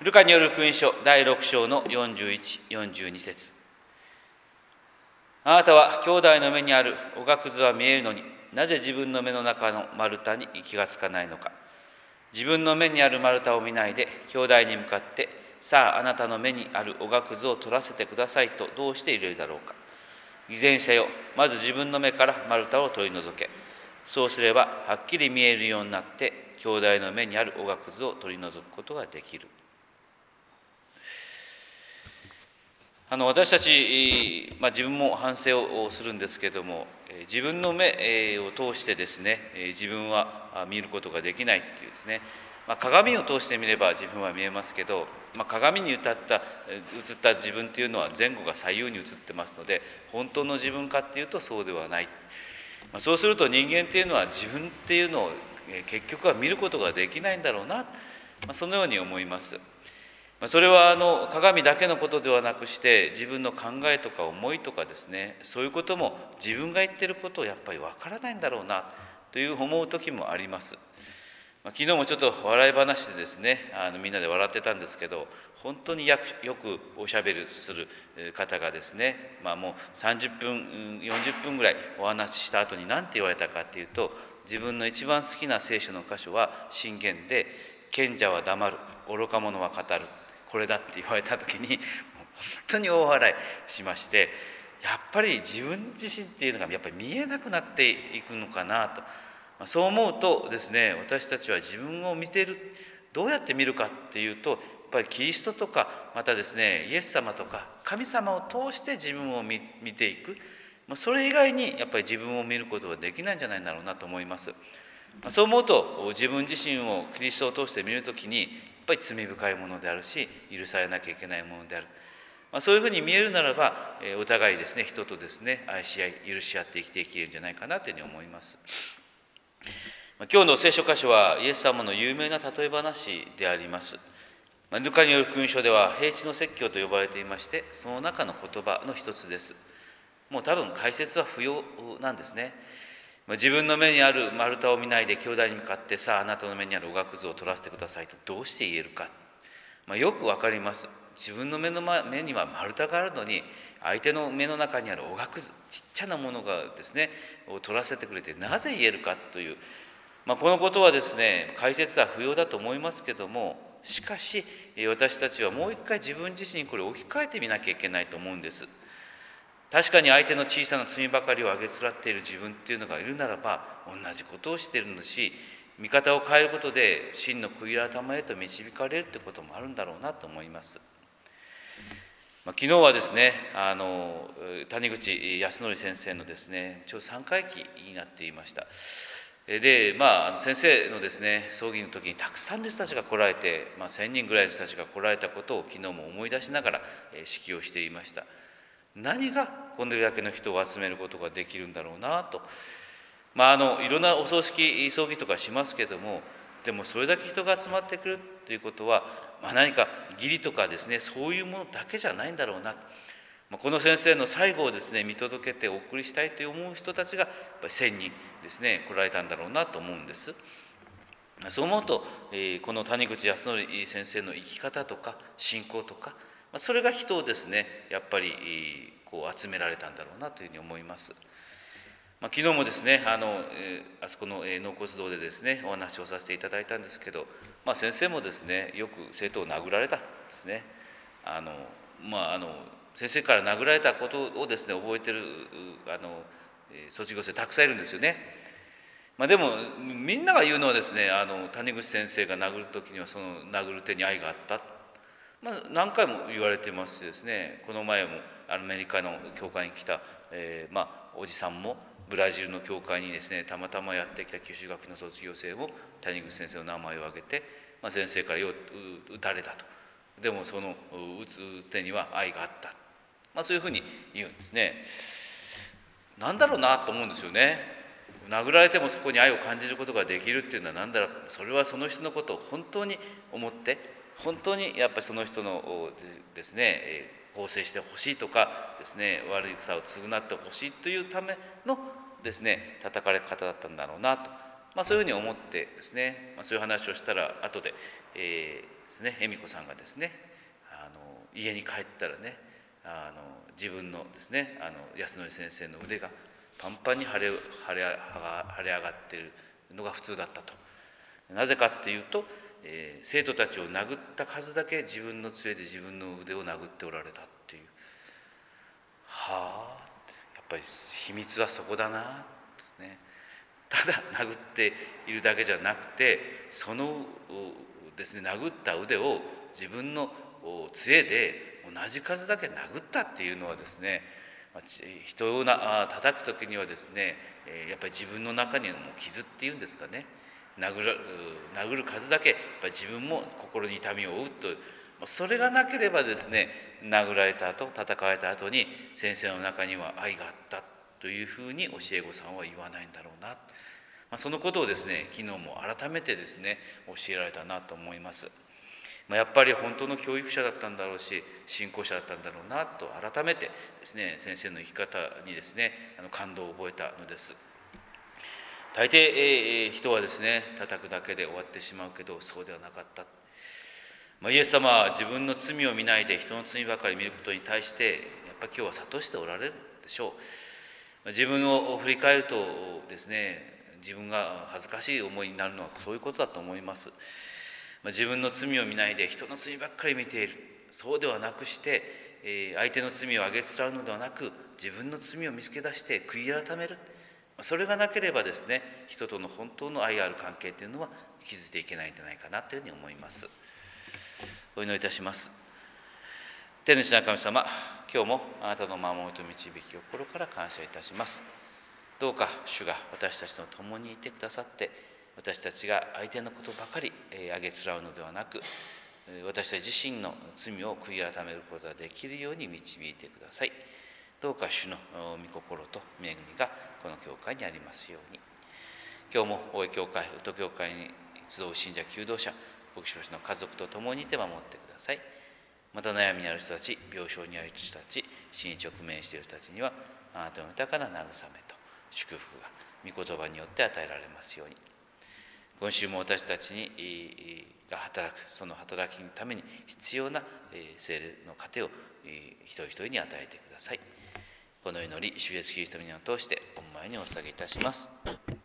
ルカによる福音書第6章の41、42節。あなたは兄弟の目にあるおがくずは見えるのに、なぜ自分の目の中の丸太に気がつかないのか。自分の目にある丸太を見ないで、兄弟に向かって、さああなたの目にあるおがくずを取らせてくださいとどうして言えるだろうか。偽善者よ、まず自分の目から丸太を取り除け。そうすればはっきり見えるようになって、兄弟の目にあるおがくずを取り除くことができる。私たち、自分も反省をするんですけれども、自分の目を通してですね、自分は見ることができないっていうですね、鏡を通して見れば自分は見えますけど、鏡に映った自分っていうのは前後が左右に映ってますので、本当の自分かっていうとそうではない。そうすると人間っていうのは自分っていうのを結局は見ることができないんだろうな、そのように思います。それは鏡だけのことではなくして、自分の考えとか思いとかですね、そういうことも自分が言ってることをやっぱりわからないんだろうなという思う時もあります。昨日もちょっと笑い話でですね、みんなで笑ってたんですけど、本当によくおしゃべりする方がですね、もう30分40分ぐらいお話しした後に何て言われたかっていうと、自分の一番好きな聖書の箇所は箴言で、賢者は黙る、愚か者は語る、これだって言われた時に本当に大笑いしまして、やっぱり自分自身っていうのがやっぱり見えなくなっていくのかなと。そう思うとですね、私たちは自分を見ている、どうやって見るかっていうと、やっぱりキリストとか、またですね、イエス様とか神様を通して自分を見ていく、それ以外にやっぱり自分を見ることはできないんじゃないだろうなと思います。そう思うと、自分自身をキリストを通して見るときに、やっぱり罪深いものであるし、許されなきゃいけないものである。そういうふうに見えるならば、お互いですね、人とですね、愛し合い、許し合って生きていけるんじゃないかなというふうに思います。今日の聖書箇所はイエス様の有名な例え話であります。ルカによる福音書では平地の説教と呼ばれていまして、その中の言葉の一つです。もう多分解説は不要なんですね。自分の目にある丸太を見ないで兄弟に向かって、さああなたの目にあるおがくずを取らせてくださいとどうして言えるか。よくわかります。自分の目には丸太があるのに、相手の目の中にあるおがくず、ちっちゃなものがですねを取らせてくれてなぜ言えるかという、このことはですね、解説は不要だと思いますけども、しかし私たちはもう一回自分自身にこれを置き換えてみなきゃいけないと思うんです。確かに相手の小さな罪ばかりをあげつらっている自分っていうのがいるならば、同じことをしているのし、見方を変えることで真の悔い改めへと導かれるということもあるんだろうなと思います。昨日はですね、谷口康則先生のですね、ちょうど3回忌になっていました。で、先生のですね、葬儀の時にたくさんの人たちが来られて、1000人ぐらいの人たちが来られたことを昨日も思い出しながら式をしていました。何がこれだけの人を集めることができるんだろうなと。いろんなお葬儀とかしますけども、でもそれだけ人が集まってくるということは、何か義理とかですね、そういうものだけじゃないんだろうな。この先生の最後をですね見届けてお送りしたいと思う人たちがやっぱり1000人ですね来られたんだろうなと思うんです。そう思うと、この谷口康則先生の生き方とか信仰とか、それが人をですねやっぱりこう集められたんだろうなというふうに思います。昨日もですねあそこの納骨堂でですねお話をさせていただいたんですけど、先生もですねよく生徒を殴られたんですね。先生から殴られたことをですね覚えてる卒業生たくさんいるんですよね。でもみんなが言うのはですね、谷口先生が殴る時にはその殴る手に愛があった、何回も言われてますしですね、この前もアメリカの教会に来た、おじさんもブラジルの教会にですねたまたまやってきた九州学の卒業生も谷口先生の名前を挙げて、先生から撃たれたと。でもその撃つ手には愛があった、そういうふうに言うんですね。なんだろうなと思うんですよね。殴られてもそこに愛を感じることができるっていうのは何だろう。それはその人のことを本当に思って、本当にやっぱりその人のですね更生してほしいとかですね、悪い草を償ってほしいというためのですね叩かれ方だったんだろうなと。 そういうふうに思ってですね、そういう話をしたら後で、ですね、恵美子さんがですね、家に帰ったらね、自分のですね、安典先生の腕がパンパンに腫れ上がっているのが普通だったと。なぜかっていうと、生徒たちを殴った数だけ自分の杖で自分の腕を殴っておられたっていう。はあ、やっぱり秘密はそこだなですね。ただ殴っているだけじゃなくて、そのですね、殴った腕を自分の杖で同じ数だけ殴ったっていうのはですね、人を叩く時にはですね、やっぱり自分の中にはもう傷っていうんですかね、殴る数だけやっぱり自分も心に痛みを負うと、それがなければですね、殴られた後、叩かれた後に先生の中には愛があったというふうに教え子さんは言わないんだろうな、そのことをですね、昨日も改めてですね、教えられたなと思います。やっぱり本当の教育者だったんだろうし、信仰者だったんだろうなと改めてですね、先生の生き方にですね、感動を覚えたのです。大抵、人はですね、叩くだけで終わってしまうけど、そうではなかった。イエス様は自分の罪を見ないで人の罪ばかり見ることに対して、やっぱり今日は諭しておられるでしょう。自分を振り返るとですね、自分が恥ずかしい思いになるのはそういうことだと思います。自分の罪を見ないで人の罪ばっかり見ている、そうではなくして、相手の罪をあげつらうのではなく、自分の罪を見つけ出して悔い改める、それがなければですね、人との本当の愛ある関係というのは築いていけないんじゃないかなというふうに思います。お祈りいたします。天の父なる神様、今日もあなたの守りと導きを心から感謝いたします。どうか主が私たちと共にいてくださって、私たちが相手のことばかりあげつらうのではなく、私たち自身の罪を悔い改めることができるように導いてください。どうか主の御心と恵みがこの教会にありますように。今日も大江教会、宇都教会に集う信者求道者、牧師の家族と共にいて守ってください。また悩みにある人たち、病床にある人たち、死に直面している人たちには、あなたの豊かな慰めと祝福が御言葉によって与えられますように。今週も私たちが働く、その働きのために必要な聖霊の糧を一人一人に与えてください。この祈り、主イエスキリストの皆を通して御前にお捧げいたします。